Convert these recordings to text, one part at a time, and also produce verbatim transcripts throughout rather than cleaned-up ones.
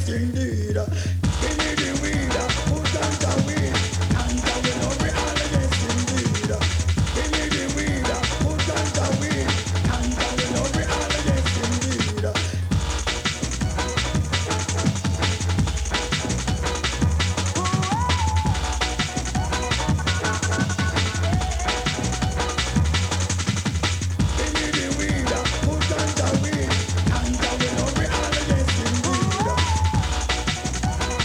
yes indeed. Give me the weed, put on the weed, and I will love it all, yes indeed. Give me the weed, put on the weed, and I will love it all, yes indeed. Give me the weed, put on the weed, and I will love it all, yes indeed.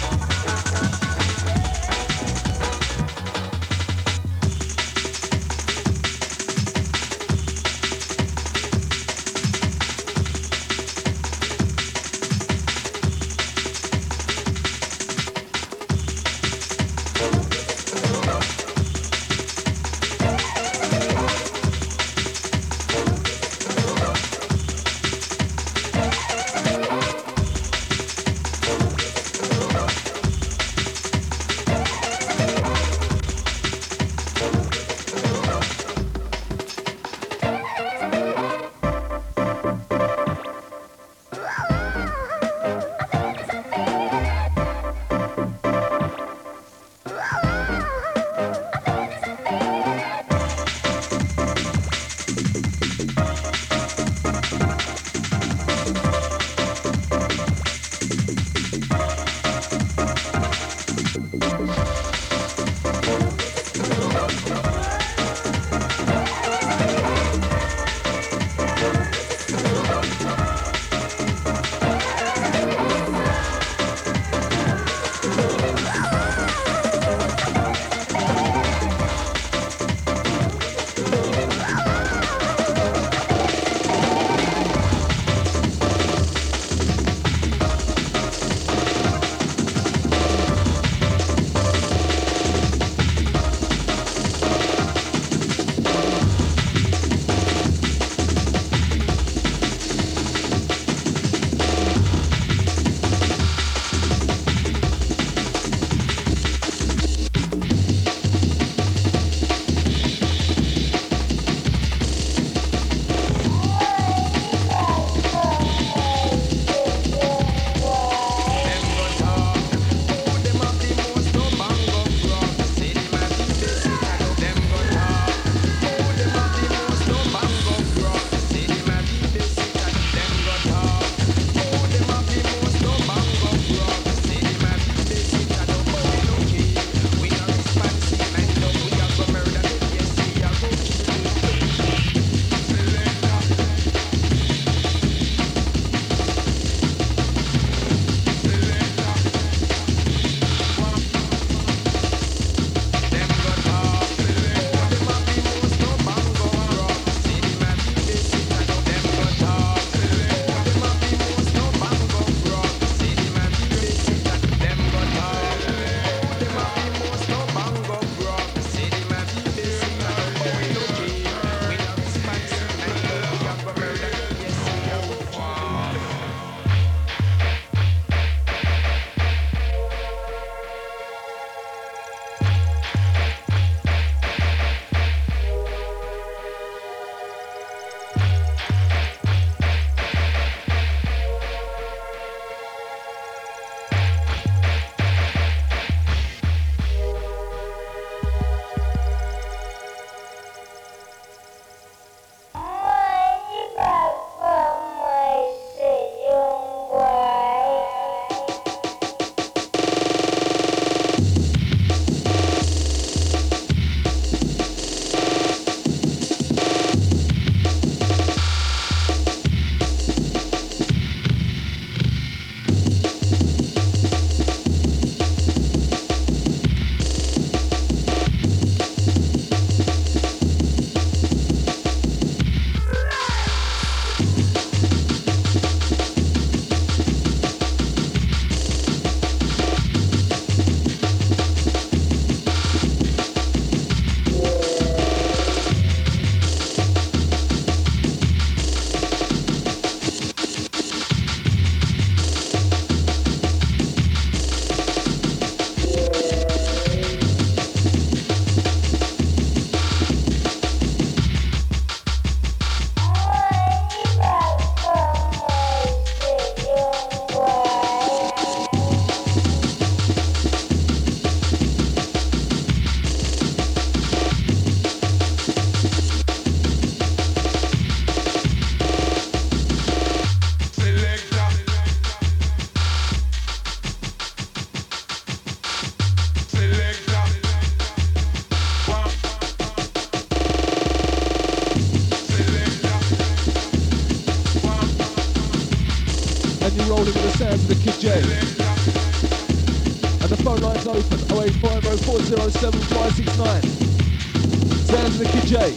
Sounds of the Kid J. And the phone line's open, oh eight five oh four oh seven five six nine. Sounds of the Kid J.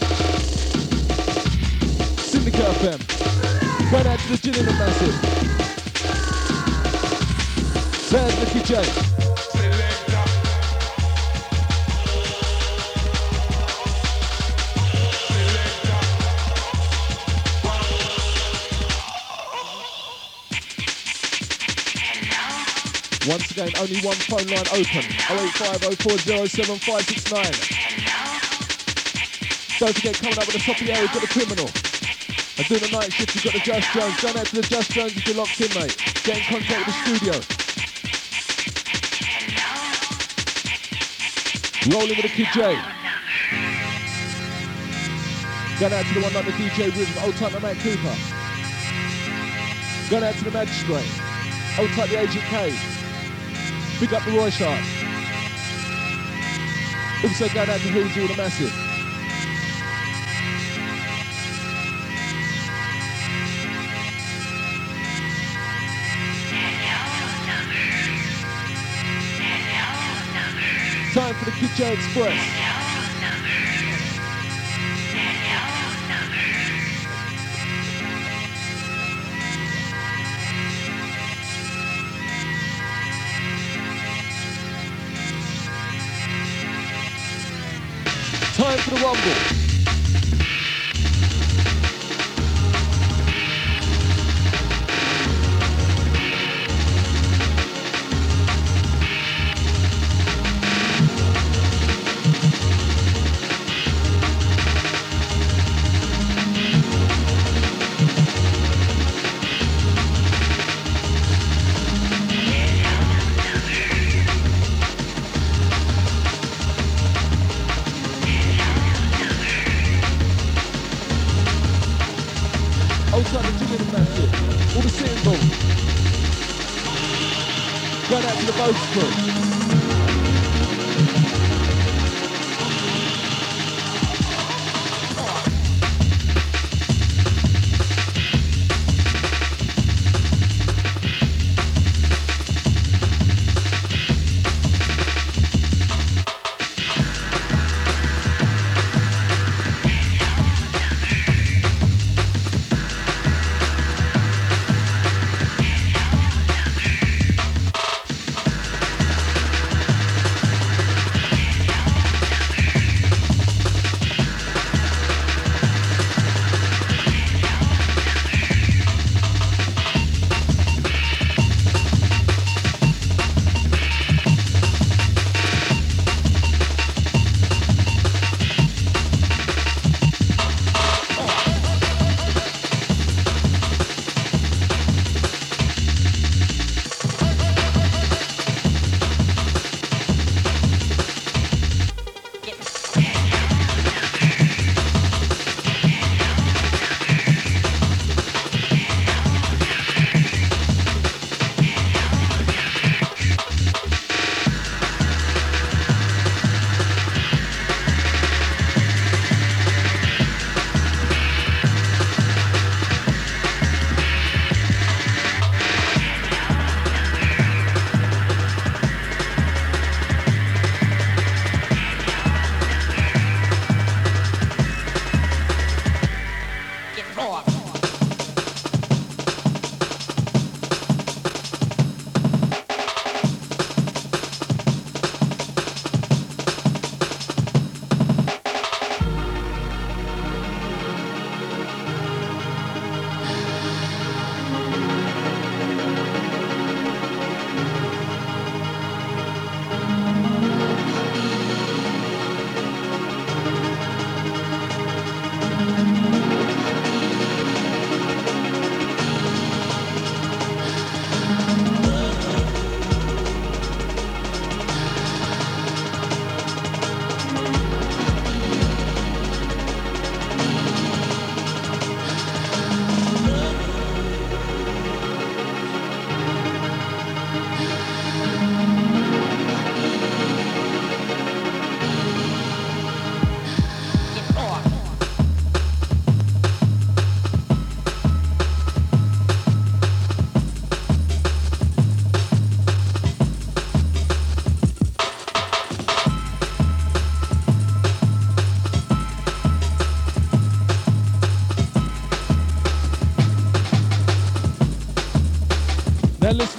Syndicate F M. Going out to the Gillingham Massive. Sounds of the Kid J. Once again, only one phone line open, oh eight five oh four oh seven five six nine. Don't forget, coming up at the top of the hour, you've got the Criminal. And doing the night shift, you've got the Just Jones. Going out to the Just Jones if you're locked in, mate. Get in contact with the studio. Rolling with the Kid J. Going out to the one like the D J Rhythm, old type the Matt Cooper. Going out to the Magistrate, old type the Agent K. Big up the Roy Sharp. Also going out to Hills All the Massive. Time for the Kid J Express. Time for the Rumble. Outside the Gillingham Massive, all the sitting bull. Going out to the Boats crew.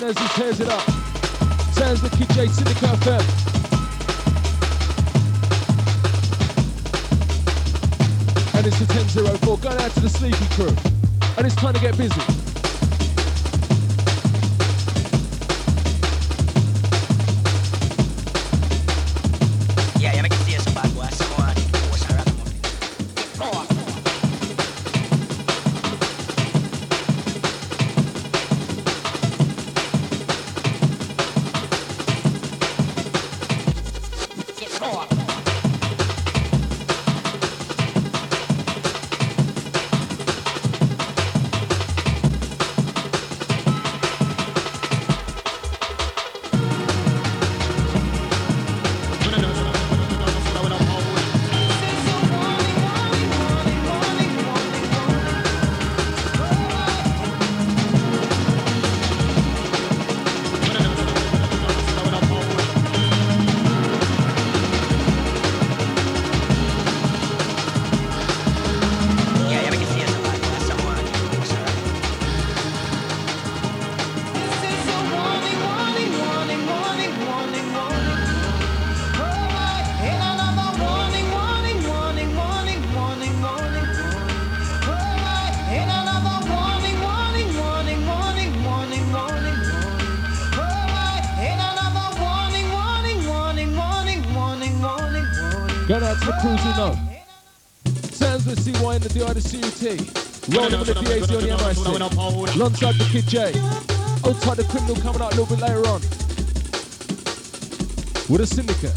Martinez who tears it up. Sounds the Kid J Syndicate F M. And it's the ten oh four, going out to the Sleepy crew. And it's time to get busy. Yeah, yeah, make it see some bad boy, some more. What's our other one? Get more. Going out to the crews who know. Sounds with C Y in the D I, the C U T. Rolling with the D A Z on the M I C. Alongside the Kid J. Outside the Criminal coming out a little bit later on. With a Syndicate.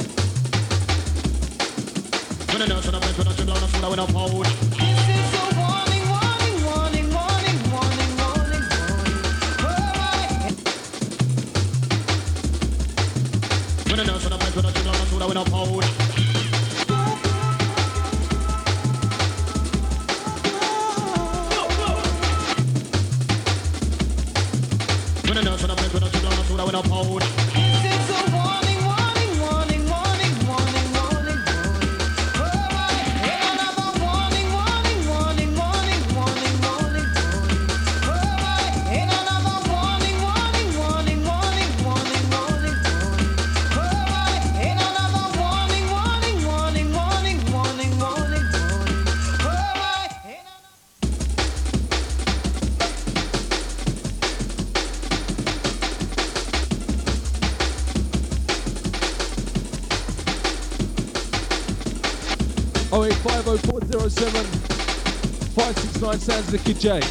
oh eight five oh four oh seven five six nine sounds the Kid J.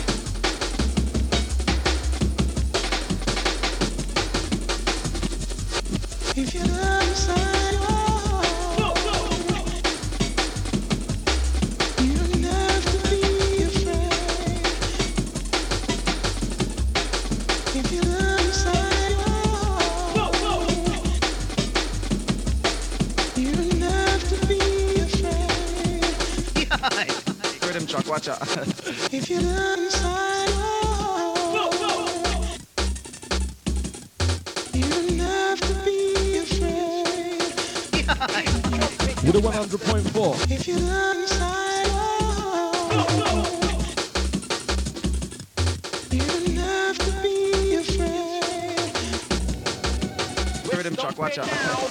If you understand, oh, you don't have to be afraid. If you understand, oh, you don't have to be afraid. Rhythm truck, watch out. If you understand, oh, you don't have to be afraid. With a one hundred point four. If you understand, oh, you don't have to be afraid. Rhythm truck, watch out.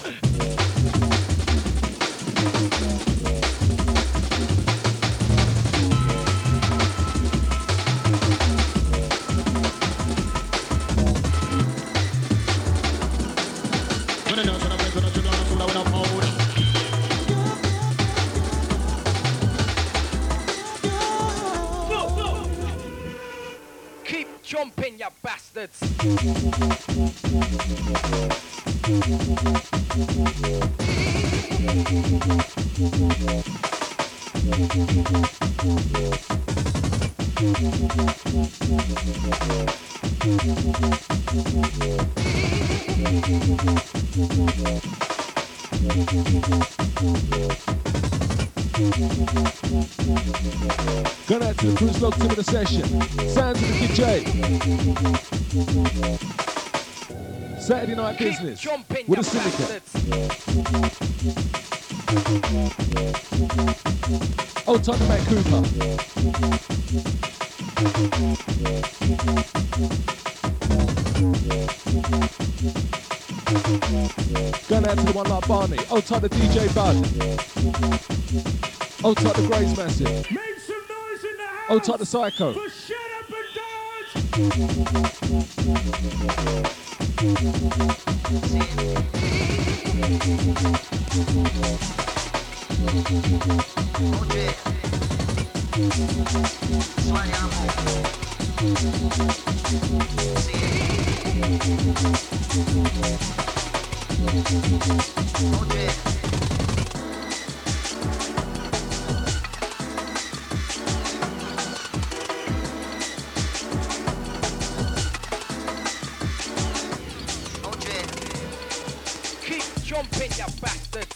Keep jumping, you bastards. Going out to the crews locked into the session. Sounds of the Kid J. Saturday night Keep business jumping, with you a Syndicate. bastards. Old time Matt Cooper. Going out to the one like Barney. Old type the D J Bud. Old type the Grays Massive. Make some noise in the house. Old type the Psycho. For shut up and dance. Keep jumping, you bastards.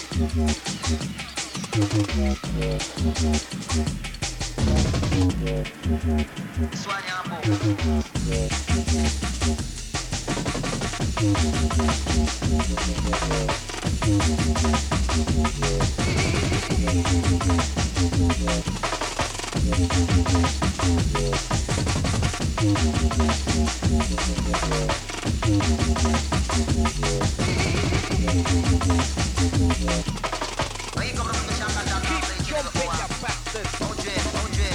Keep jumping, you bastards.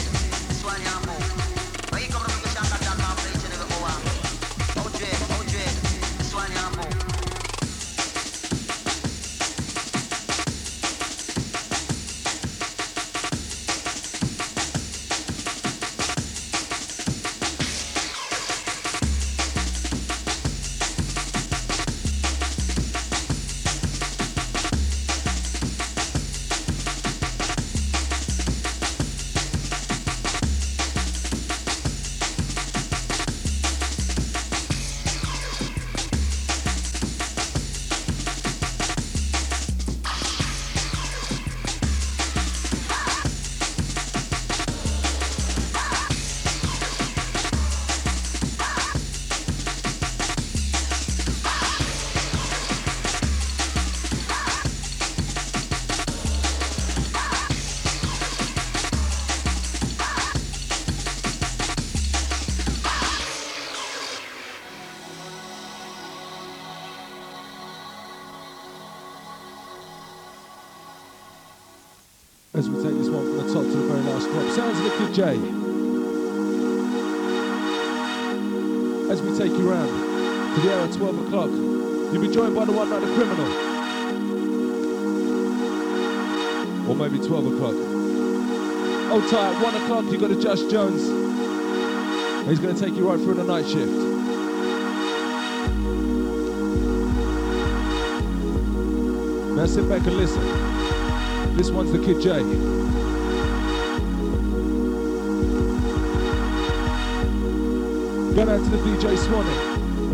As we take this one from the top to the very last drop. Sounds of the Kid J. As we take you round to the hour twelve o'clock, you'll be joined by the one like the Criminal. Or maybe twelve o'clock. Hold tight, one o'clock you got a Josh Jones. And he's going to take you right through the night shift. Now sit back and listen. This one's the Kid J. Going out to the D J Swanee.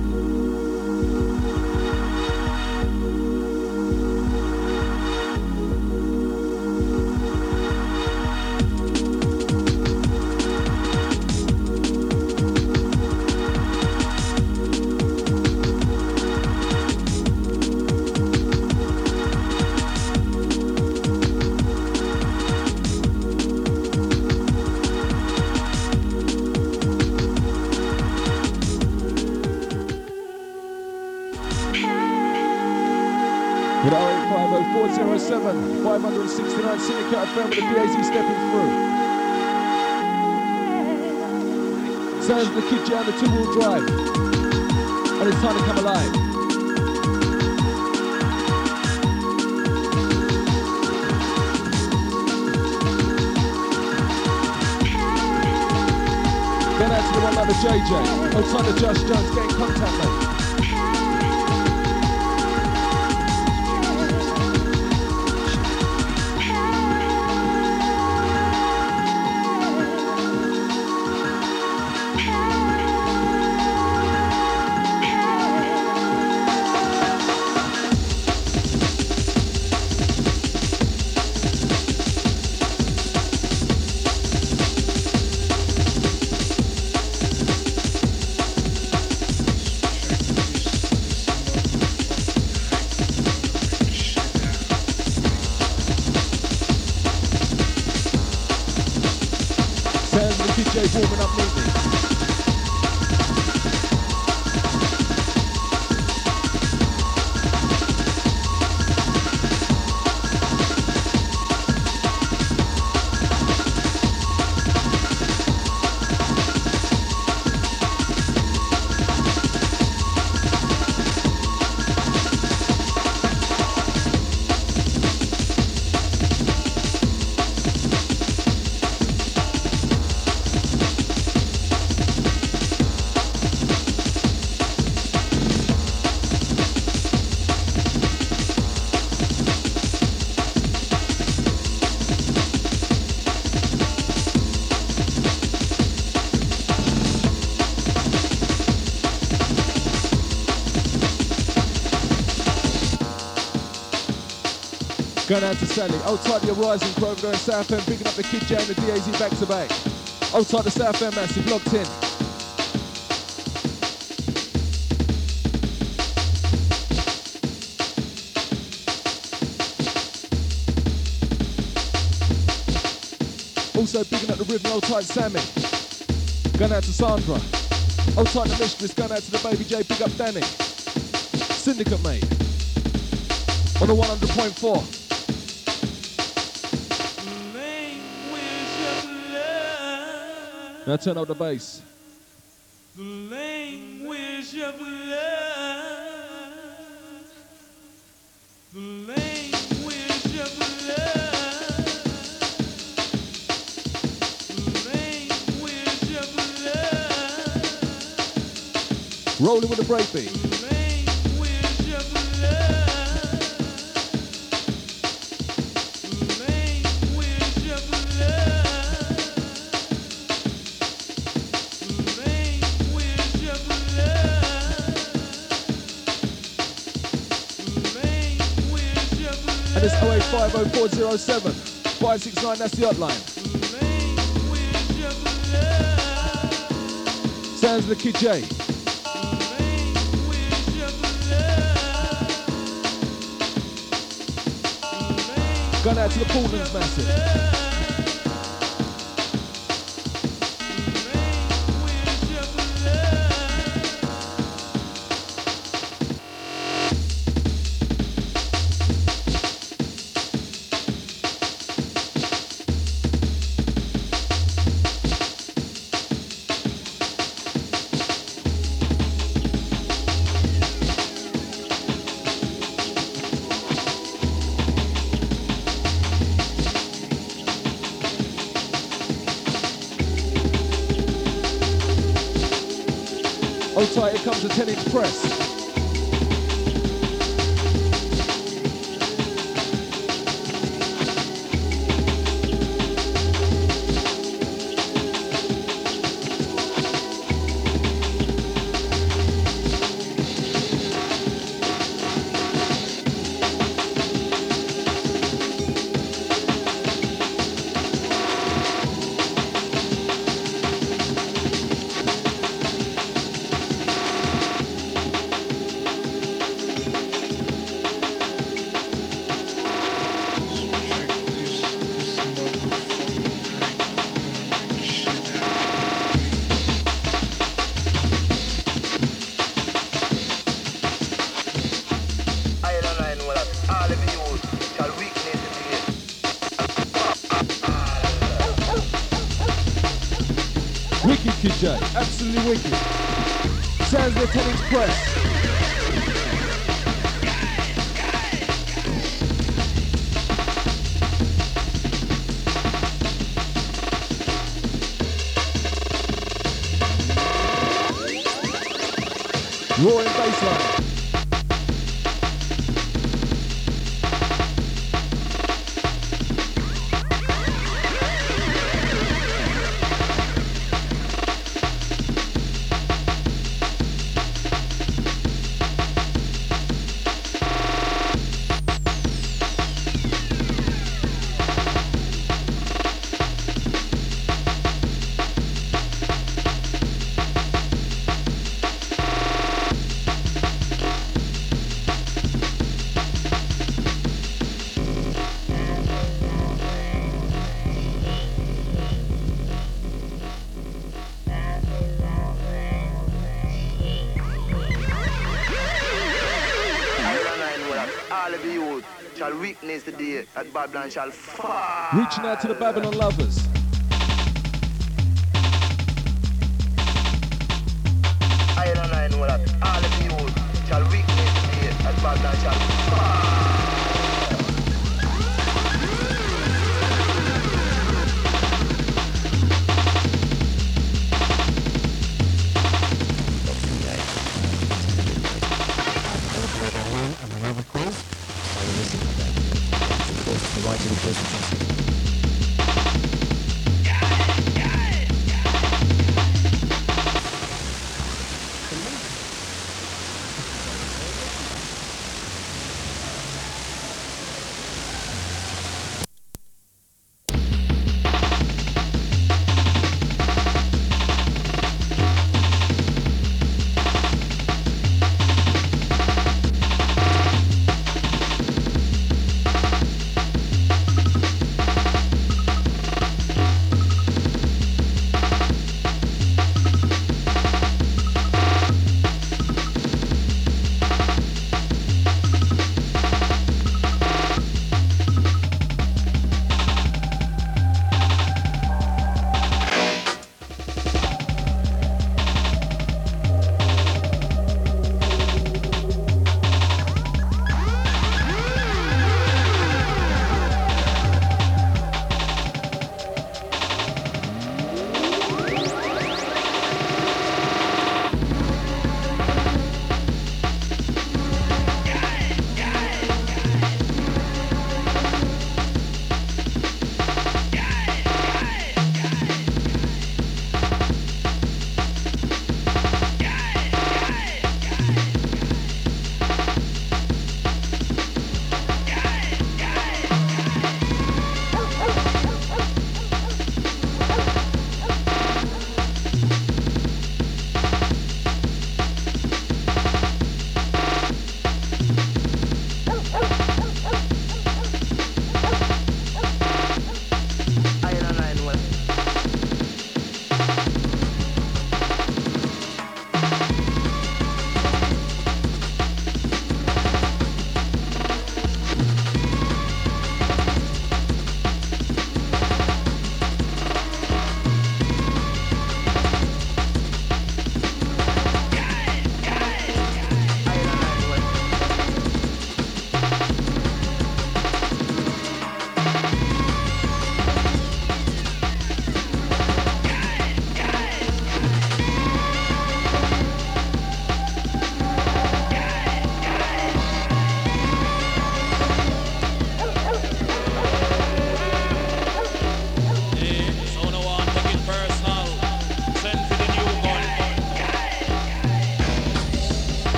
With oh eight five oh, four oh seven, five sixty-nine Syndicate F M with the B A Z stepping through. Sounds of the Kid J on the two-wheel drive. And it's time to come alive. Going out to the one like the J J. Oh, time to Josh Jones, get in contact, mate. Warming up neatly. Going out to Sally. Old tight the Horizon crew over there in South End. Picking up the Kid J and the D A Z back to back. Old tight the South End massive. Locked in. Also picking up the rhythm, old tight Sammy. Going out to Sandra. Old tight the Mistress. Going out to the Baby J. Big up Danny. Syndicate mate. On the one hundred point four. Now turn up the bass. The language of love. The language of love. The language of love. Rolling with the breakbeat. The language of love. The language of love. And it's oh eight five oh four oh seven five six nine, that's the hotline. Sounds of the Kid J. Going out to the Portland's massive. Hold tight, here comes the ten inch press. Wicked Kid J, absolutely wicked. Sounds of the ten inch press. Roaring bassline. Weakness today at Babylon shall fall. Reaching out to the Babylon lovers. I and I know that all of you shall weakness today at Babylon shall fall.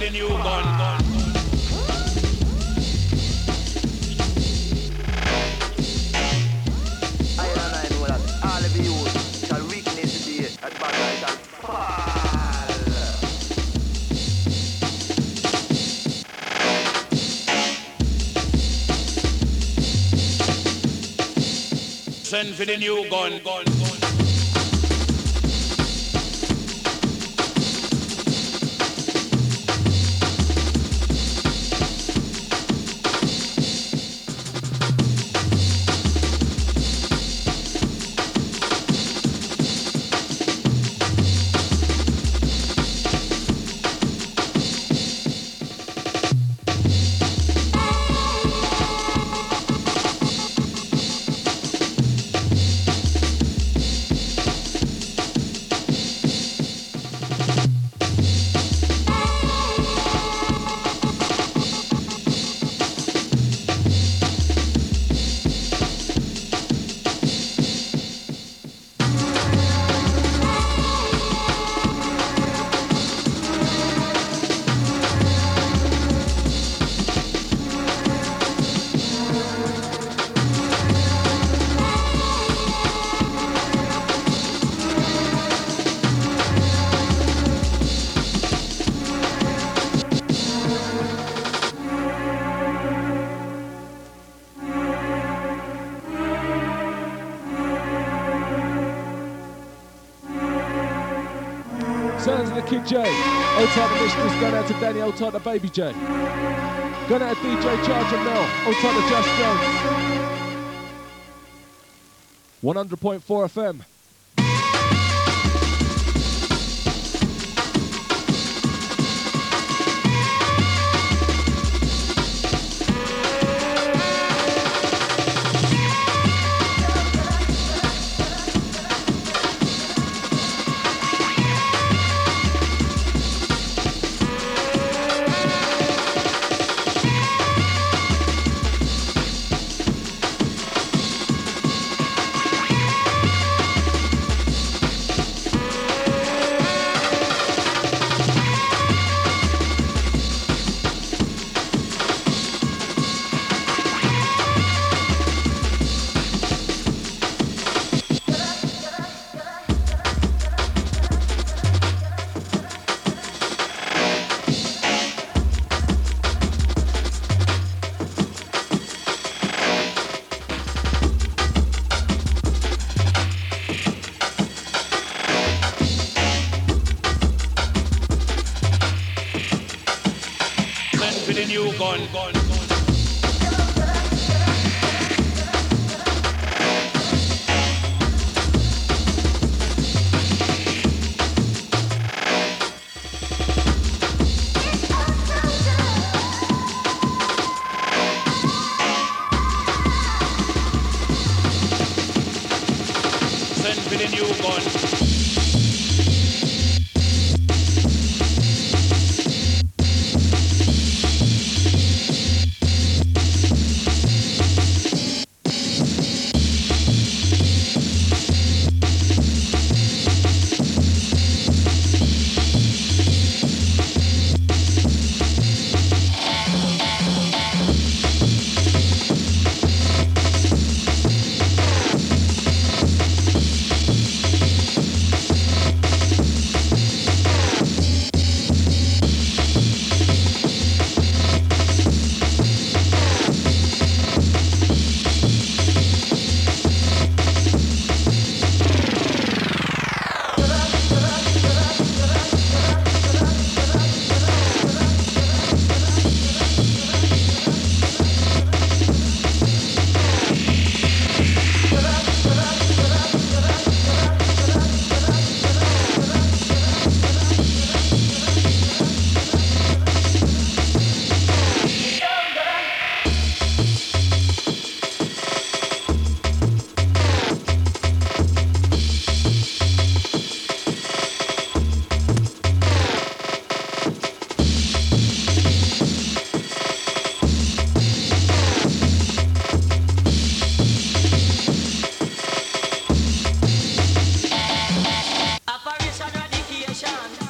the new gun. Iron and I know that all of you shall weakness today, and bad man shall fall. Send for the new gun. gun, gun. Sounds of the Kid J. Old type of mistress, going out to Danny, old type of Baby J. Going out to D J Charge and Mel, old type of Just Jones. one hundred point four F M. Gun, gun, gun. Send for the new gun.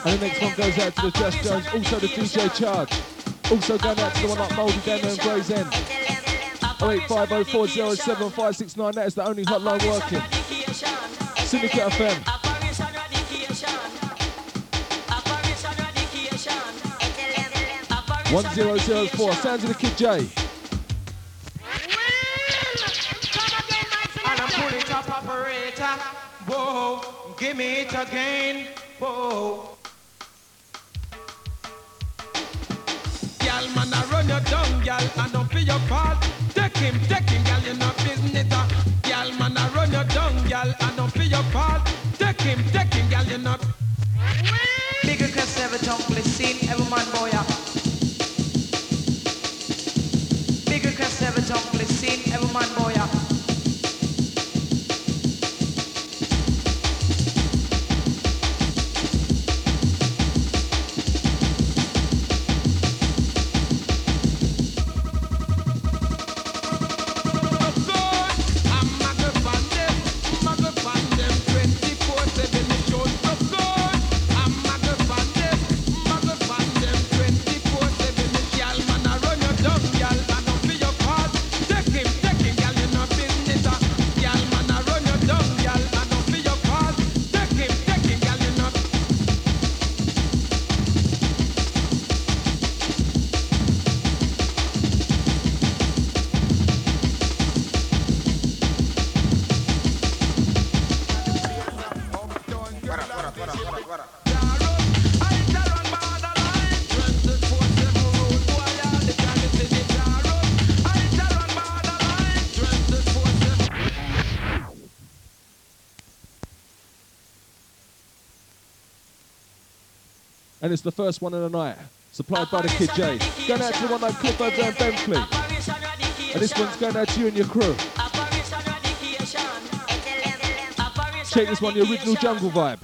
And the next one goes out to the Just Jones, also the D J Charge. Also going out to the one up Mouldy down there in Gray's End. oh eight five oh four oh seven five six nine, that is the only hotline working. Syndicate F M. one zero zero four, sounds of the Kid J. And I pull it up, operator. Whoa, give me it again. Whoa. Y'all man, I run your down, y'all, and don't feel your fault. Take him, take him, y'all, you're not business. Y'all man, I run your down, y'all, and don't feel your fault. Take him, take him, y'all, you're not. Bigger cause every tongue, please seen every man boy. Bigger cause every tongue, please seen every man boy. And it's the first one of the night, supplied by the Kid J. Going out to the one like Cliff over there in Bentley. And this one's going out to you and your crew. Check this one, the original jungle vibe.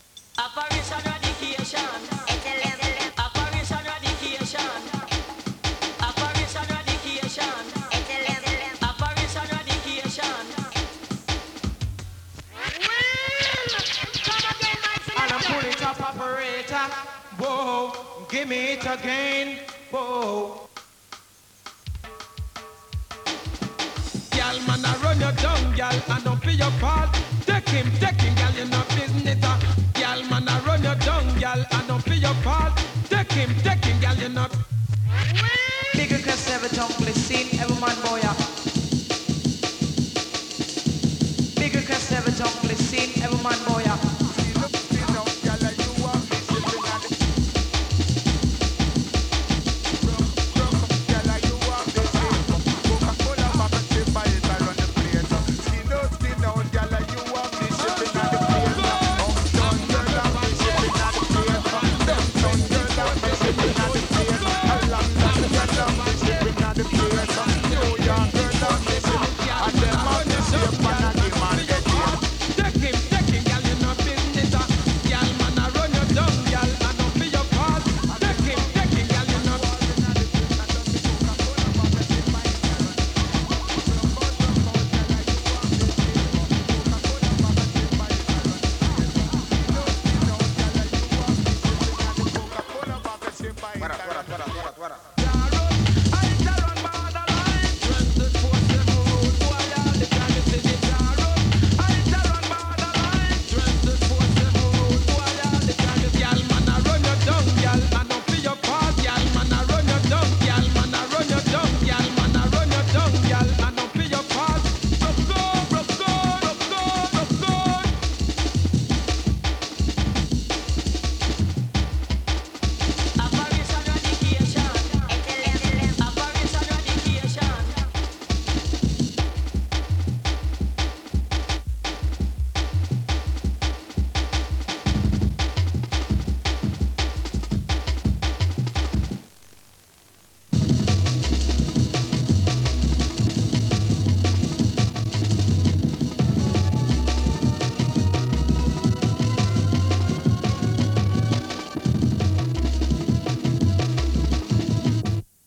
Whoa, give me it again. Whoa. Y'all man, I run your down, y'all, and don't feel your fault. Take him, take him, y'all, you're not business.